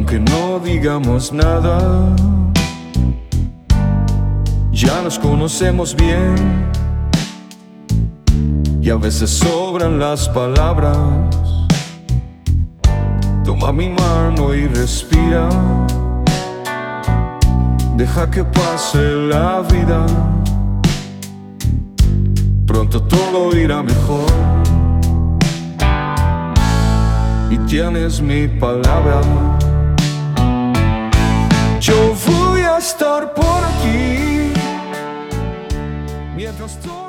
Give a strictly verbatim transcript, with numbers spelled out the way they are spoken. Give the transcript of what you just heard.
aunque no digamos nada. Ya nos conocemos bien y a veces sobran las palabras. Toma mi mano y respira. Deja que pase la vida. Pronto todo irá mejor. Y tienes mi palabra. Yo voy a estar por aquí mientras todo